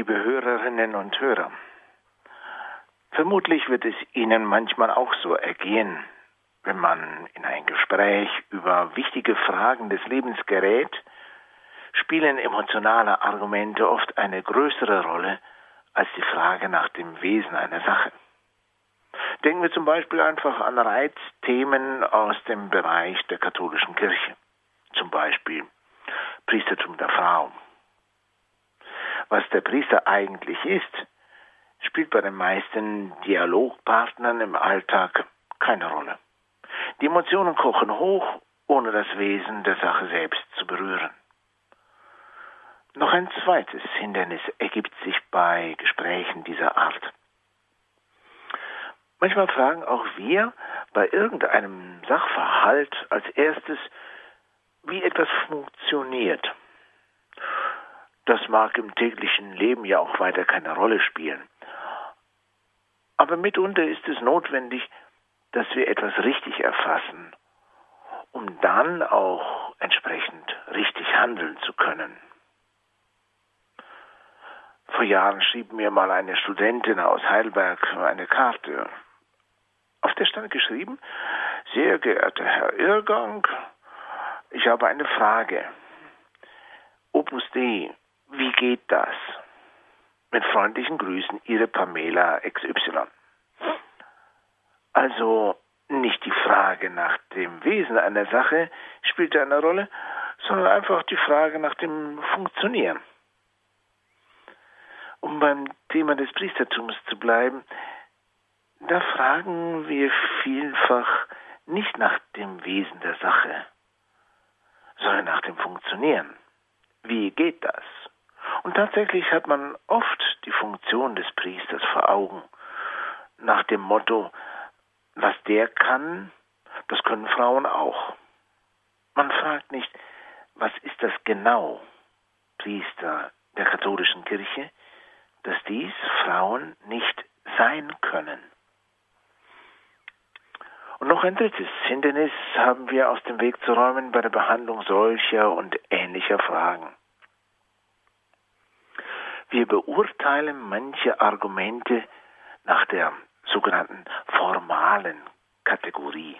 liebe Hörerinnen und Hörer. Vermutlich wird es Ihnen manchmal auch so ergehen, wenn man in ein Gespräch über wichtige Fragen des Lebens gerät, spielen emotionale Argumente oft eine größere Rolle als die Frage nach dem Wesen einer Sache. Denken wir zum Beispiel einfach an Reizthemen aus dem Bereich der katholischen Kirche, zum Beispiel Priestertum der Frau. Was der Priester eigentlich ist, spielt bei den meisten Dialogpartnern im Alltag keine Rolle. Die Emotionen kochen hoch, ohne das Wesen der Sache selbst zu berühren. Noch ein zweites Hindernis ergibt sich bei Gesprächen dieser Art. Manchmal fragen auch wir bei irgendeinem Sachverhalt als erstes, wie etwas funktioniert. Das mag im täglichen Leben ja auch weiter keine Rolle spielen. Aber mitunter ist es notwendig, dass wir etwas richtig erfassen, um dann auch entsprechend richtig handeln zu können. Vor Jahren schrieb mir mal eine Studentin aus Heidelberg eine Karte. Auf der stand geschrieben: Sehr geehrter Herr Irrgang, ich habe eine Frage. Opus Dei, wie geht das? Mit freundlichen Grüßen, Ihre Pamela XY. Also nicht die Frage nach dem Wesen einer Sache spielte eine Rolle, sondern einfach die Frage nach dem Funktionieren. Um beim Thema des Priestertums zu bleiben, da fragen wir vielfach nicht nach dem Wesen der Sache, sondern nach dem Funktionieren. Wie geht das? Und tatsächlich hat man oft die Funktion des Priesters vor Augen, nach dem Motto, was der kann, das können Frauen auch. Man fragt nicht, was ist das genau, Priester der katholischen Kirche, dass dies Frauen nicht sein können. Und noch ein drittes Hindernis haben wir aus dem Weg zu räumen bei der Behandlung solcher und ähnlicher Fragen. Wir beurteilen manche Argumente nach der sogenannten formalen Kategorie.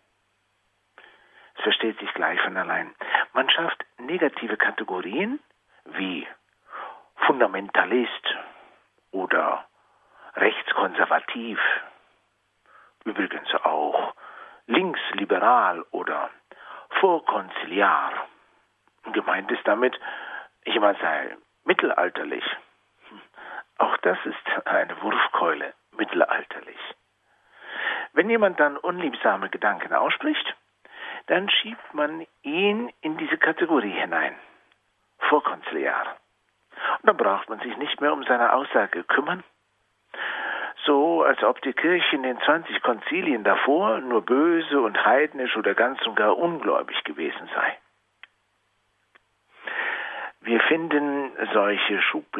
Es versteht sich gleich von allein. Man schafft negative Kategorien wie Fundamentalist oder rechtskonservativ, übrigens auch linksliberal oder vorkonziliar. Gemeint ist damit, jemand sei mittelalterlich. Auch das ist eine Wurfkeule, mittelalterlich. Wenn jemand dann unliebsame Gedanken ausspricht, dann schiebt man ihn in diese Kategorie hinein, vorkonziliar. Und dann braucht man sich nicht mehr um seine Aussage kümmern, so als ob die Kirche in den 20 Konzilien davor nur böse und heidnisch oder ganz und gar ungläubig gewesen sei. Wir finden solch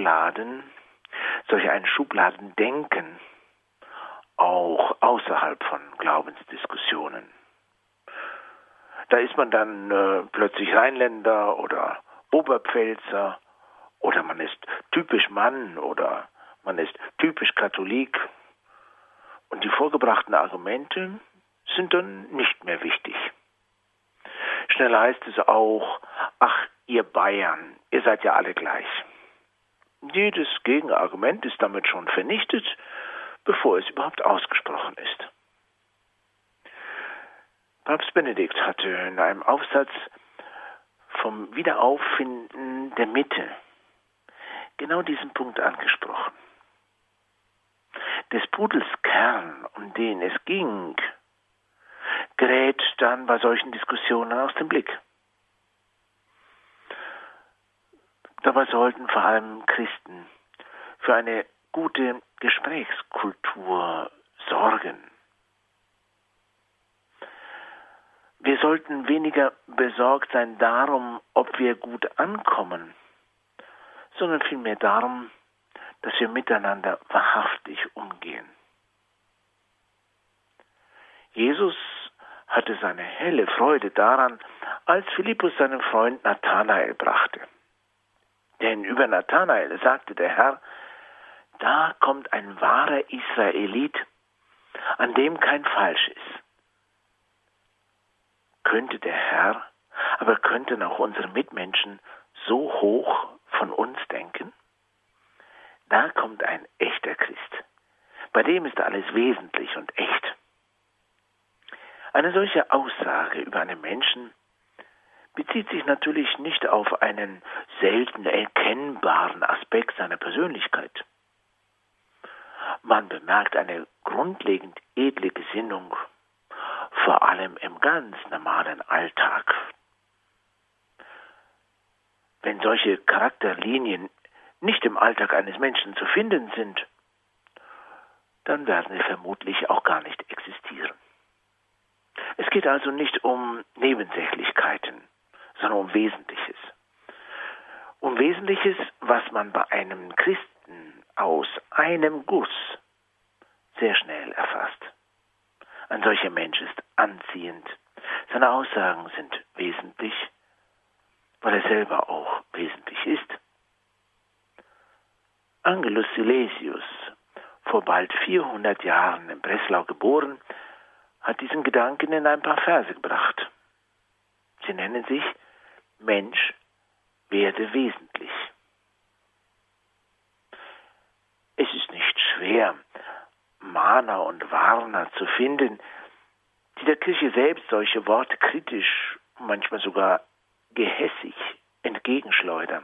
ein Schubladendenken auch außerhalb von Glaubensdiskussionen. Da ist man dann plötzlich Rheinländer oder Oberpfälzer oder man ist typisch Mann oder man ist typisch Katholik und die vorgebrachten Argumente sind dann nicht mehr wichtig. Schnell heißt es auch, ach, ihr Bayern, ihr seid ja alle gleich. Jedes Gegenargument ist damit schon vernichtet, bevor es überhaupt ausgesprochen ist. Papst Benedikt hatte in einem Aufsatz vom Wiederauffinden der Mitte genau diesen Punkt angesprochen. Des Pudels Kern, um den es ging, gerät dann bei solchen Diskussionen aus dem Blick. Dabei sollten vor allem Christen für eine gute Gesprächskultur sorgen. Wir sollten weniger besorgt sein darum, ob wir gut ankommen, sondern vielmehr darum, dass wir miteinander wahrhaftig umgehen. Jesus hatte seine helle Freude daran, als Philippus seinen Freund Nathanael brachte. Denn über Nathanael sagte der Herr, da kommt ein wahrer Israelit, an dem kein Falsch ist. Könnte der Herr, aber könnten auch unsere Mitmenschen so hoch von uns denken? Da kommt ein echter Christ. Bei dem ist alles wesentlich und echt. Eine solche Aussage über einen Menschen bezieht sich natürlich nicht auf einen selten erkennbaren Aspekt seiner Persönlichkeit. Man bemerkt eine grundlegend edle Gesinnung, vor allem im ganz normalen Alltag. Wenn solche Charakterlinien nicht im Alltag eines Menschen zu finden sind, dann werden sie vermutlich auch gar nicht existieren. Es geht also nicht um Nebensächlichkeiten, sondern um Wesentliches. Um Wesentliches, was man bei einem Christen aus einem Guss sehr schnell erfasst. Ein solcher Mensch ist anziehend. Seine Aussagen sind wesentlich, weil er selber auch wesentlich ist. Angelus Silesius, vor bald 400 Jahren in Breslau geboren, hat diesen Gedanken in ein paar Verse gebracht. Sie nennen sich Mensch werde wesentlich. Es ist nicht schwer, Mahner und Warner zu finden, die der Kirche selbst solche Worte kritisch, manchmal sogar gehässig entgegenschleudern.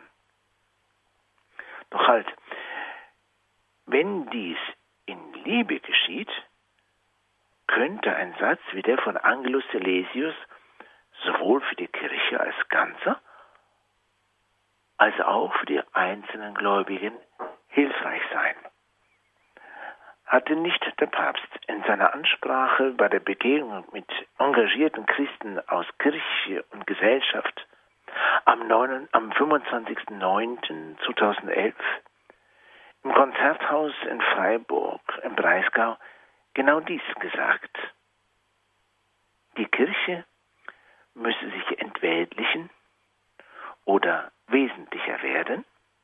Doch halt, wenn dies in Liebe geschieht, könnte ein Satz wie der von Angelus Silesius sowohl für die Kirche als Ganze als auch für die einzelnen Gläubigen hilfreich sein. Hatte nicht der Papst in seiner Ansprache bei der Begegnung mit engagierten Christen aus Kirche und Gesellschaft am 25.09.2011 im Konzerthaus in Freiburg im Breisgau genau dies gesagt? Die Kirche müsse sich entweltlichen oder wesentlicher werden?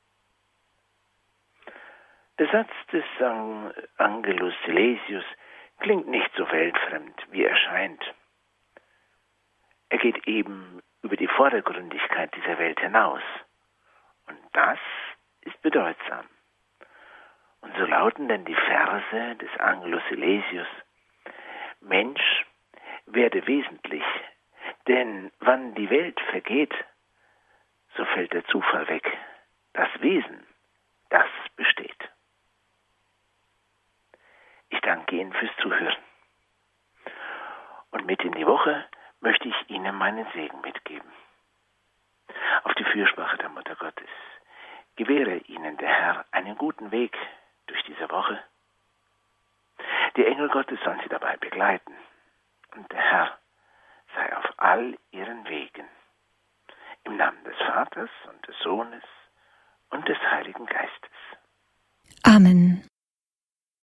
Der Satz des Angelus Silesius klingt nicht so weltfremd, wie er scheint. Er geht eben über die Vordergründigkeit dieser Welt hinaus. Und das ist bedeutsam. Und so lauten denn die Verse des Angelus Silesius: Mensch, werde wesentlich, denn wann die Welt vergeht, so fällt der Zufall weg. Das Wesen, das besteht. Ich danke Ihnen fürs Zuhören. Und mit in die Woche möchte ich Ihnen meinen Segen mitgeben. Auf die Fürsprache der Mutter Gottes gewähre Ihnen der Herr einen guten Weg durch diese Woche. Die Engel Gottes sollen Sie dabei begleiten. Und der Herr sei auf all Ihren Wegen. Im Namen des Vaters und des Sohnes und des Heiligen Geistes. Amen.